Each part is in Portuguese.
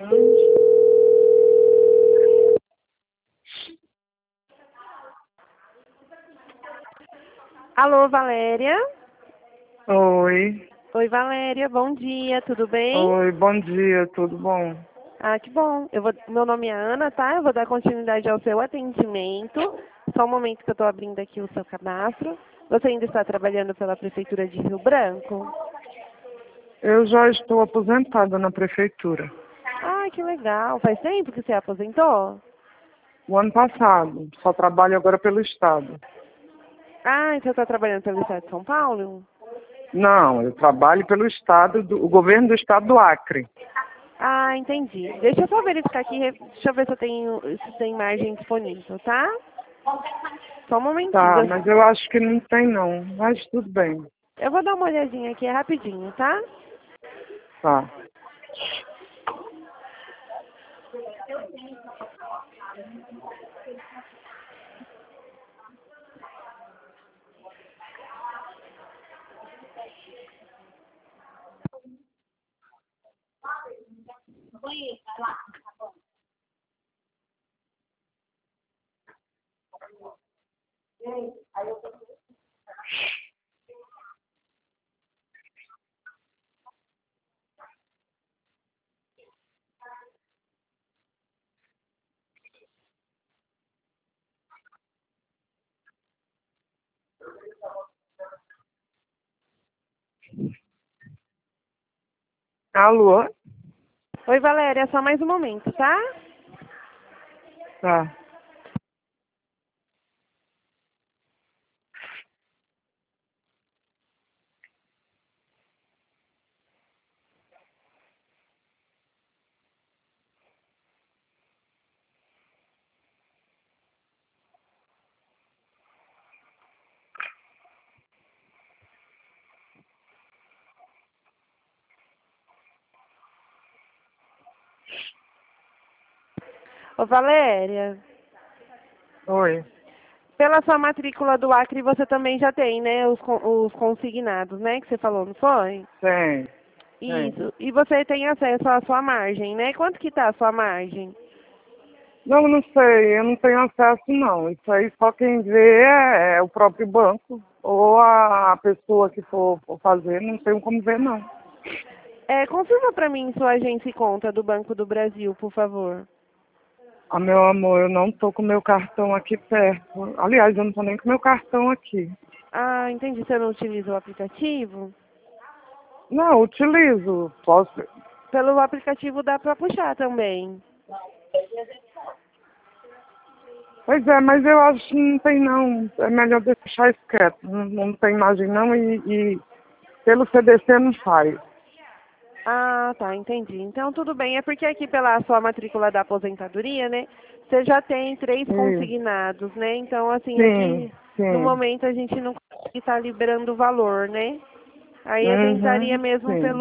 Alô, Valéria? Oi. Oi, Valéria, bom dia, tudo bem? Oi, bom dia, tudo bom? Ah, que bom. Meu nome é Ana, tá? Eu vou dar continuidade ao seu atendimento. Só um momento que eu estou abrindo aqui o seu cadastro. Você ainda está trabalhando pela Prefeitura de Rio Branco? Eu já estou aposentada na prefeitura. Ah, que legal. Faz tempo que você aposentou? O ano passado, só trabalho agora pelo Estado. Ah, então você está trabalhando pelo Estado de São Paulo? Não, eu trabalho pelo Estado, o governo do Estado do Acre. Ah, entendi. Deixa eu só verificar aqui, deixa eu ver se tem margem disponível, tá? Só um Tá, momentinho. mas eu acho que não tem não, mas tudo bem. Eu vou dar uma olhadinha aqui rapidinho, tá? Tá. Alô? Oi, Valéria, só mais um momento, tá? Tá. Ô, Valéria, Oi. pela sua matrícula do Acre você também já tem, né? Os consignados, né? Que você falou, não foi? Tem. Isso. E você tem acesso à sua margem, né? Quanto que tá a sua margem? Não sei, eu não tenho acesso não. Isso aí só quem vê é o próprio banco ou a pessoa que for fazer, não tenho como ver não. Confirma pra mim sua agência e conta do Banco do Brasil, por favor. Ah, meu amor, eu não tô com meu cartão aqui perto. Aliás, eu não tô nem com meu cartão aqui. Ah, entendi. Você não utiliza o aplicativo? Não, utilizo. Posso. Pelo aplicativo dá pra puxar também. Pois é, mas eu acho que não tem não. É melhor deixar isso quieto. Não tem imagem não e pelo CDC não sai. Ah, tá, entendi. Então tudo bem. É porque aqui pela sua matrícula da aposentadoria, né? Você já tem 3 Sim, consignados, né? Então, assim, sim, aqui no sim. momento a gente não está liberando o valor, né? Aí eu tentaria Uhum, mesmo sim.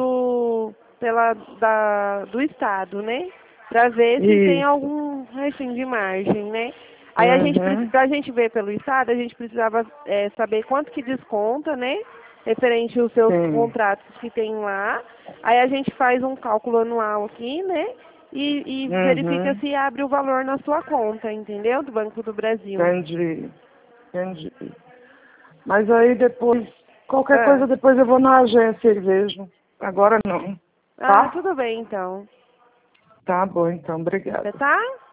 do estado, né? Pra ver se tem Isso. algum restinho de margem, né? Aí Uhum, pra gente ver pelo estado, a gente precisava saber quanto que desconta, né? Referente aos seus sim. contratos que tem lá. Aí a gente faz um cálculo anual aqui, né? E verifica Uhum, se abre o valor na sua conta, entendeu? Do Banco do Brasil. entendi. Entendi. Mas aí depois, qualquer Ah, coisa depois eu vou na agência e vejo. Agora não. Tá? tudo bem então. Tá bom, então. Obrigada. Tá?